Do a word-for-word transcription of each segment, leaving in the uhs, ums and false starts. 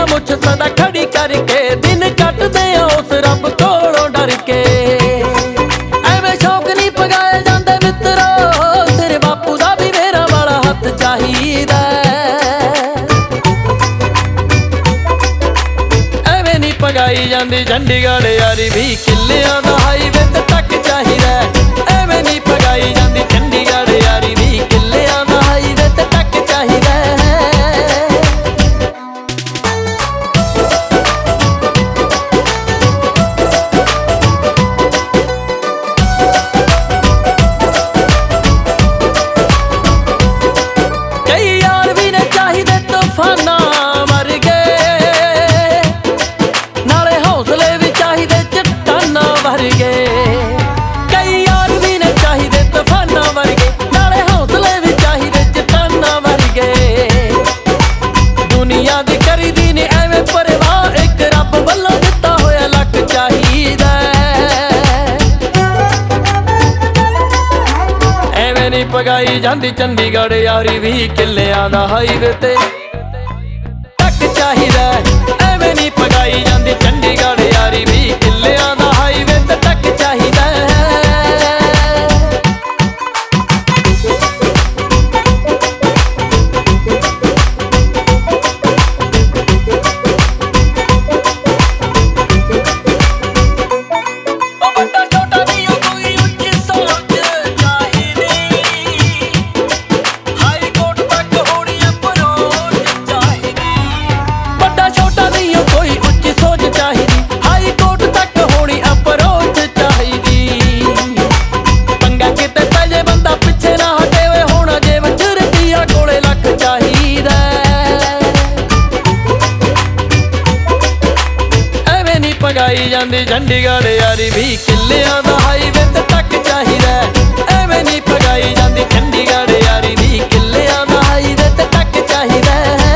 ਆ ਮੁੱਛ ਸਦਾ ਖੜੀ ਕਰਕੇ, ਦਿਨ ਕੱਟਦੇ ਆ ਉਸ ਰੱਬ ਕੋਲੋਂ ਡਰ ਕੇ। ਐਵੇਂ ਸ਼ੌਕ ਨਹੀਂ ਪਗਾਏ ਜਾਂਦੇ ਮਿੱਤਰੋ, ਤੇਰੇ ਬਾਪੂ ਦਾ ਵੀ ਮੇਰਾ ਵਾਲਾ ਹੱਥ ਚਾਹੀਦਾ। ਐਵੇਂ ਨਹੀਂ ਪਗਾਈ ਜਾਂਦੀ ਚੰਡੀਗੜ੍ਹ ਯਾਰੀ, ਵੀ ਕਿੱਲਿਆਂ ਦਾ ਹਾਈਵੇ ਤੇ ਟੱਕ ਚਾਹੀਦਾ। ਐਵੇਂ ਨਹੀਂ ਪਗਾਈ ਜਾਂਦੀ ਚੰਡੀਗੜ੍ਹ ਯਾਰੀ, ਵੀ ਕਿੱਲਿਆਂ ਦਾ ਹਾਈਵੇ ਤੇ ਟੱਕ ਚਾਹੀਦਾ। ਕਈ ਯਾਰ ਵੀ ਨੇ ਚਾਹੀਦੇ ਤੂਫਾਨਾਂ ਵਰਗੇ, ਨਾਲੇ ਹੌਸਲੇ ਵੀ ਚਾਹੀਦੇ ਚੱਟਾਨਾਂ ਵਰਗੇ। ਕਈ ਯਾਰ ਵੀ ਨੇ ਚਾਹੀਦੇ ਤੂਫਾਨਾਂ ਵਰਗੇ, ਨਾਲੇ ਹੌਸਲੇ ਵੀ ਚਾਹੀਦੇ ਚੱਟਾਨਾਂ ਵਰਗੇ। ਦੁਨੀਆ ਦੀ ਕਰੀਦੀ ਨੇ ਐਵੇਂ ਪਰਵਾਹ, ਇੱਕ ਰੱਬ ਵੱਲੋਂ ਦਿੱਤਾ ਹੋਇਆ ਲੱਕ ਚਾਹੀਦਾ। ਐਵੇਂ ਨਹੀਂ ਪਗਾਈ ਜਾਂਦੀ ਚੰਡੀਗੜ੍ਹ ਯਾਰੀ, ਵੀ ਕਿੱਲਿਆਂ ਦਾ ਹਾਈਵੇ ਤੇ ਟੱਕ ਚਾਹੀਦਾ। ਐਵੇਂ ਨਹੀਂ ਪਗਾਈ ਜਾਂਦੀ ਚੰਡੀਗੜ੍ਹ ਯਾਰੀ, ਵੀ ਕਿੱਲਿਆਂ ਦਾ ਹਾਈਵੇ ਤੇ ਟੱਕ ਚਾਹੀਦਾ। ਪਗਾਈ ਜਾਂਦੀ ਚੰਡੀਗੜ੍ਹ ਯਾਰੀ, ਵੀ ਕਿੱਲਿਆਂ ਦਾ ਹਾਈਵੇ ਤੇ ਟੱਕ ਚਾਹੀਦਾ। ਐਵੇਂ ਨਹੀਂ ਪਗਾਈ ਜਾਂਦੀ ਚੰਡੀਗੜ੍ਹ ਯਾਰੀ, ਵੀ ਕਿੱਲਿਆਂ ਦਾ ਹਾਈਵੇ ਤੇ ਟੱਕ ਚਾਹੀਦਾ।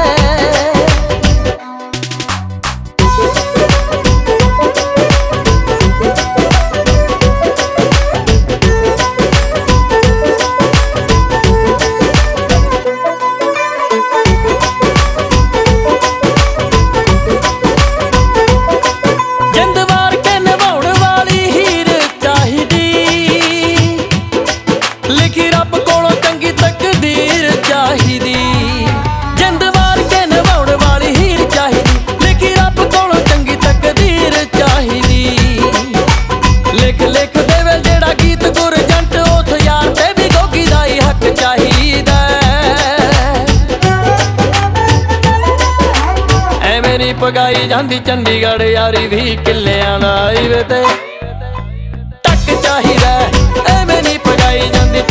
ਲਿਖੀ ਰੱਬ ਕੋਲੋਂ ਚੰਗੀ ਤਕਦੀਰ ਚਾਹੀਦੀ, ਜਿੰਦ ਵਾਰ ਕੇ ਨਿਭਾਉਣ ਵਾਲੀ ਹੀਰ ਚਾਹੀਦੀ। ਲਿਖੀ ਰੱਬ ਕੋਲੋਂ ਚੰਗੀ ਤਕਦੀਰ ਚਾਹੀਦੀ। ਲਿਖ ਲਿਖ ਦੇਵੇ ਜਿਹੜਾ ਗੀਤ ਗੁਰਜੰਟ, ਉਸ ਯਾਰ ਤੇ ਵੀ ਗੋਗੀ ਦਾ ਹੀ ਹੱਕ ਚਾਹੀਦਾ। ਐਵੇਂ ਨਹੀਂ ਪਗਾਈ ਜਾਂਦੀ ਚੰਡੀਗੜ੍ਹ ਯਾਰੀ, ਵੀ ਕਿੱਲਿਆਂ ਦਾ ਹਾਈਵੇ ਤੇ ਟੱਕ ਚਾਹੀਦਾ। ਐਵੇਂ ਨਹੀਂ ਪਗਾਈ ਜਾਂਦੀ